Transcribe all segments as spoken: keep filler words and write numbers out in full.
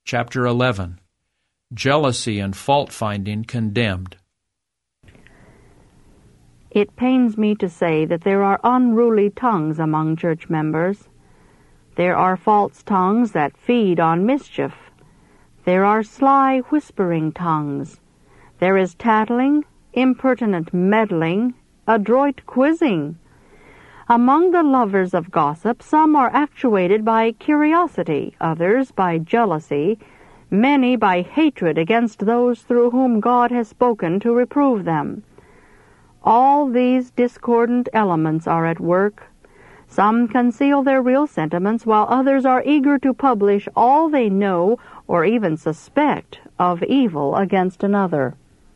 Chapter eleven. Jealousy and fault-finding condemned. It pains me to say that there are unruly tongues among church members. There are false tongues that feed on mischief. There are sly, whispering tongues. There is tattling, impertinent meddling, adroit quizzing. Among the lovers of gossip, some are actuated by curiosity, others by jealousy, many by hatred against those through whom God has spoken to reprove them. All these discordant elements are at work. Some conceal their real sentiments, while others are eager to publish all they know or even suspect of evil against another.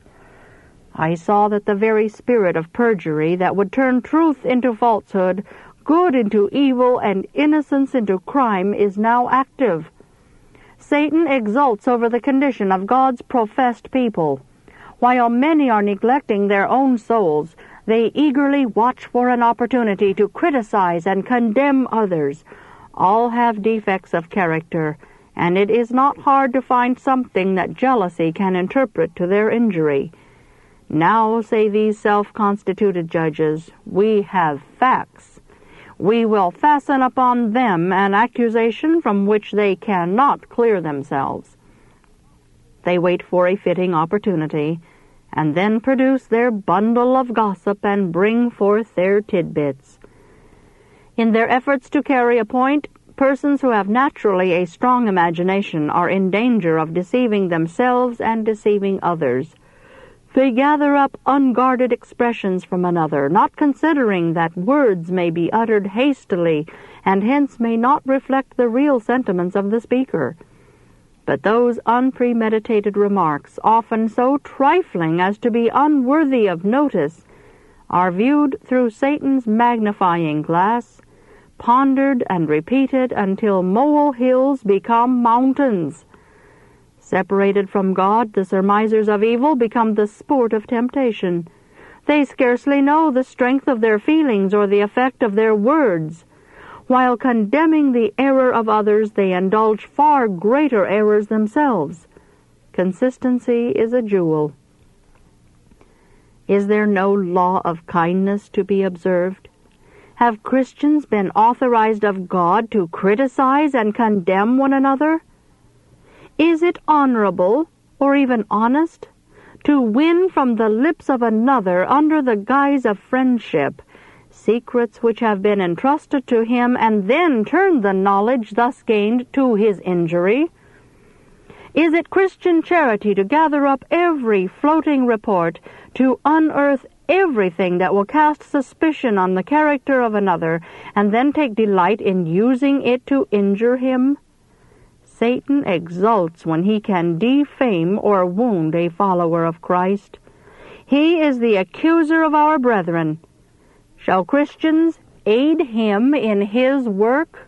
I saw that the very spirit of perjury that would turn truth into falsehood, good into evil, and innocence into crime is now active. Satan exults over the condition of God's professed people. While many are neglecting their own souls, they eagerly watch for an opportunity to criticize and condemn others. All have defects of character, and it is not hard to find something that jealousy can interpret to their injury. Now, say these self-constituted judges, we have facts. We will fasten upon them an accusation from which they cannot clear themselves. They wait for a fitting opportunity, and then produce their bundle of gossip and bring forth their tidbits. In their efforts to carry a point, persons who have naturally a strong imagination are in danger of deceiving themselves and deceiving others. They gather up unguarded expressions from another, not considering that words may be uttered hastily and hence may not reflect the real sentiments of the speaker. But those unpremeditated remarks, often so trifling as to be unworthy of notice, are viewed through Satan's magnifying glass, pondered and repeated until molehills become mountains. Separated from God, the surmisers of evil become the sport of temptation. They scarcely know the strength of their feelings or the effect of their words. While condemning the error of others, they indulge far greater errors themselves. Consistency is a jewel. Is there no law of kindness to be observed? Have Christians been authorized of God to criticize and condemn one another? Is it honorable, or even honest, to win from the lips of another, under the guise of friendship, secrets which have been entrusted to him, and then turn the knowledge thus gained to his injury? Is it Christian charity to gather up every floating report, to unearth everything that will cast suspicion on the character of another, and then take delight in using it to injure him? Satan exults when he can defame or wound a follower of Christ. He is the accuser of our brethren. Shall Christians aid him in his work?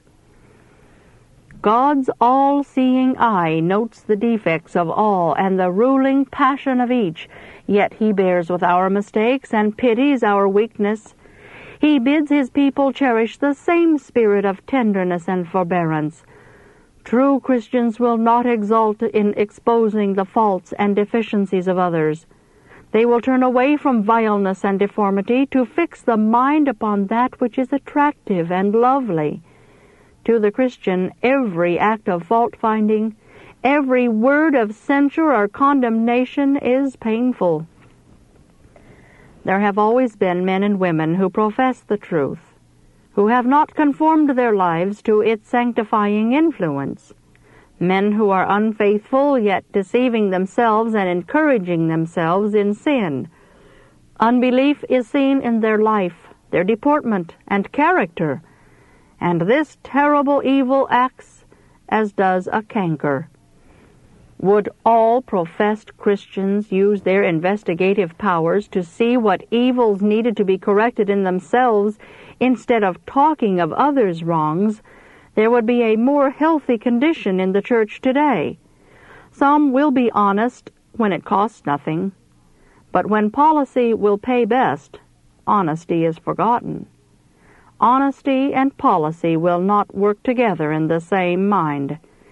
God's all-seeing eye notes the defects of all and the ruling passion of each, yet he bears with our mistakes and pities our weakness. He bids his people cherish the same spirit of tenderness and forbearance. True Christians will not exult in exposing the faults and deficiencies of others. They will turn away from vileness and deformity to fix the mind upon that which is attractive and lovely. To the Christian, every act of fault-finding, every word of censure or condemnation is painful. There have always been men and women who profess the truth, who have not conformed their lives to its sanctifying influence. Men who are unfaithful, yet deceiving themselves and encouraging themselves in sin. Unbelief is seen in their life, their deportment, and character, and this terrible evil acts as does a canker. Would all professed Christians use their investigative powers to see what evils needed to be corrected in themselves instead of talking of others' wrongs, there would be a more healthy condition in the church today. Some will be honest when it costs nothing, but when policy will pay best, honesty is forgotten. Honesty and policy will not work together in the same mind.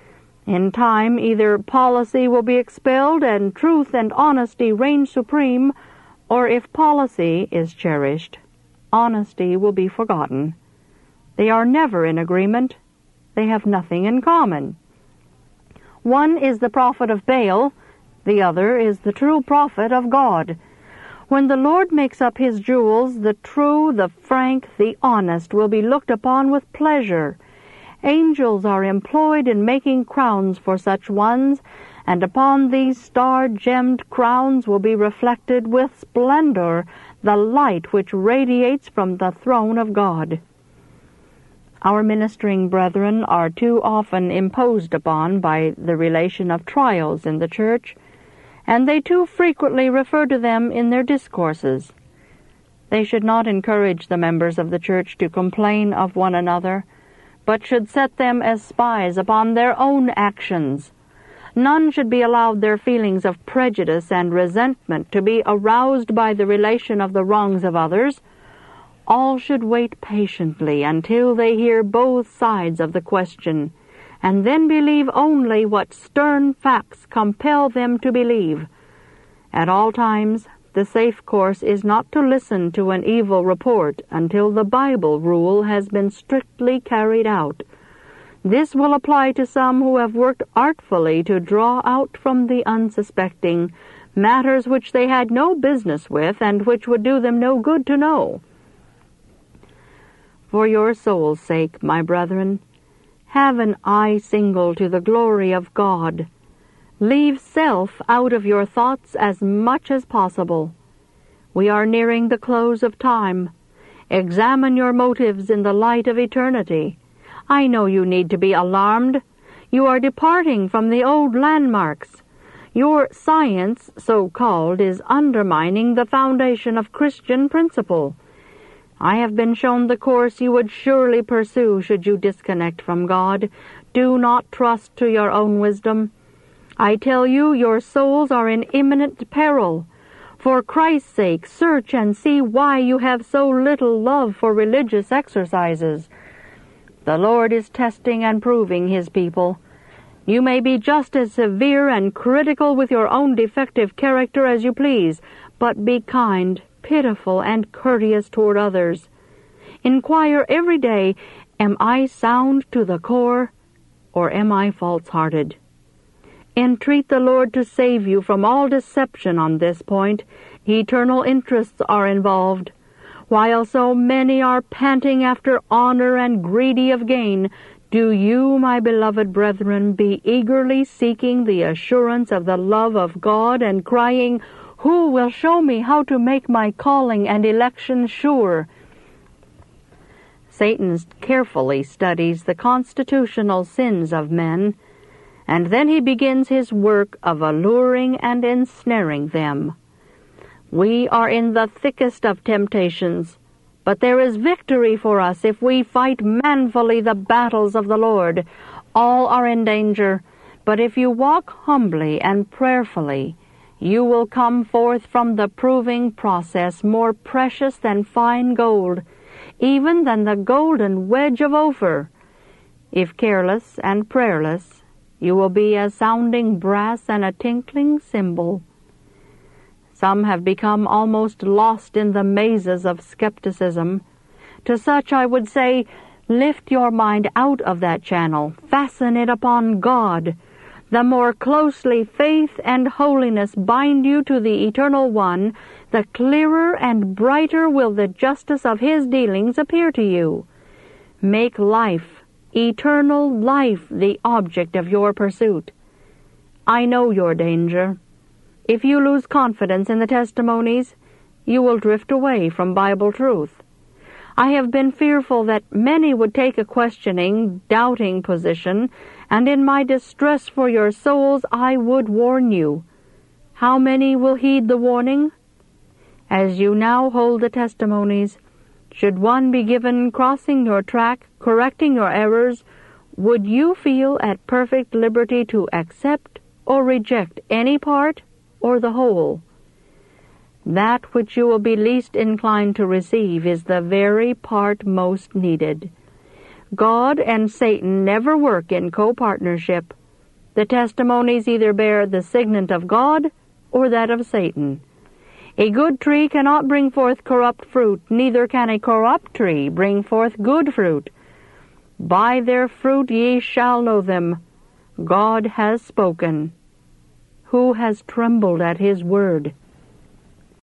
In time, either policy will be expelled and truth and honesty reign supreme, or if policy is cherished, honesty will be forgotten. They are never in agreement. They have nothing in common. One is the prophet of Baal, the other is the true prophet of God. When the Lord makes up his jewels, the true, the frank, the honest will be looked upon with pleasure. Angels are employed in making crowns for such ones, and upon these star-gemmed crowns will be reflected with splendor the light which radiates from the throne of God. Our ministering brethren are too often imposed upon by the relation of trials in the church, and they too frequently refer to them in their discourses. They should not encourage the members of the church to complain of one another, but should set them as spies upon their own actions. None should be allowed their feelings of prejudice and resentment to be aroused by the relation of the wrongs of others. All should wait patiently until they hear both sides of the question, and then believe only what stern facts compel them to believe. At all times, the safe course is not to listen to an evil report until the Bible rule has been strictly carried out. This will apply to some who have worked artfully to draw out from the unsuspecting matters which they had no business with and which would do them no good to know. For your soul's sake, my brethren, have an eye single to the glory of God. Leave self out of your thoughts as much as possible. We are nearing the close of time. Examine your motives in the light of eternity. I know you need to be alarmed. You are departing from the old landmarks. Your science, so-called, is undermining the foundation of Christian principle. I have been shown the course you would surely pursue should you disconnect from God. Do not trust to your own wisdom. I tell you, your souls are in imminent peril. For Christ's sake, search and see why you have so little love for religious exercises. The Lord is testing and proving his people. You may be just as severe and critical with your own defective character as you please, but be kind, pitiful, and courteous toward others. Inquire every day, am I sound to the core, or am I false-hearted? Entreat the Lord to save you from all deception on this point. Eternal interests are involved. While so many are panting after honor and greedy of gain, do you, my beloved brethren, be eagerly seeking the assurance of the love of God and crying, "Who will show me how to make my calling and election sure?" Satan carefully studies the constitutional sins of men, and then he begins his work of alluring and ensnaring them. We are in the thickest of temptations, but there is victory for us if we fight manfully the battles of the Lord. All are in danger, but if you walk humbly and prayerfully, you will come forth from the proving process more precious than fine gold, even than the golden wedge of Ophir. If careless and prayerless, you will be as sounding brass and a tinkling cymbal. Some have become almost lost in the mazes of skepticism. To such I would say, lift your mind out of that channel, fasten it upon God. The more closely faith and holiness bind you to the Eternal One, the clearer and brighter will the justice of his dealings appear to you. Make life, eternal life, the object of your pursuit. I know your danger. If you lose confidence in the testimonies, you will drift away from Bible truth. I have been fearful that many would take a questioning, doubting position, and in my distress for your souls I would warn you. How many will heed the warning? As you now hold the testimonies, should one be given crossing your track, correcting your errors, would you feel at perfect liberty to accept or reject any part or the whole? That which you will be least inclined to receive is the very part most needed. God and Satan never work in co-partnership. The testimonies either bear the signet of God or that of Satan. A good tree cannot bring forth corrupt fruit, neither can a corrupt tree bring forth good fruit. By their fruit ye shall know them. God has spoken. Who has trembled at his word?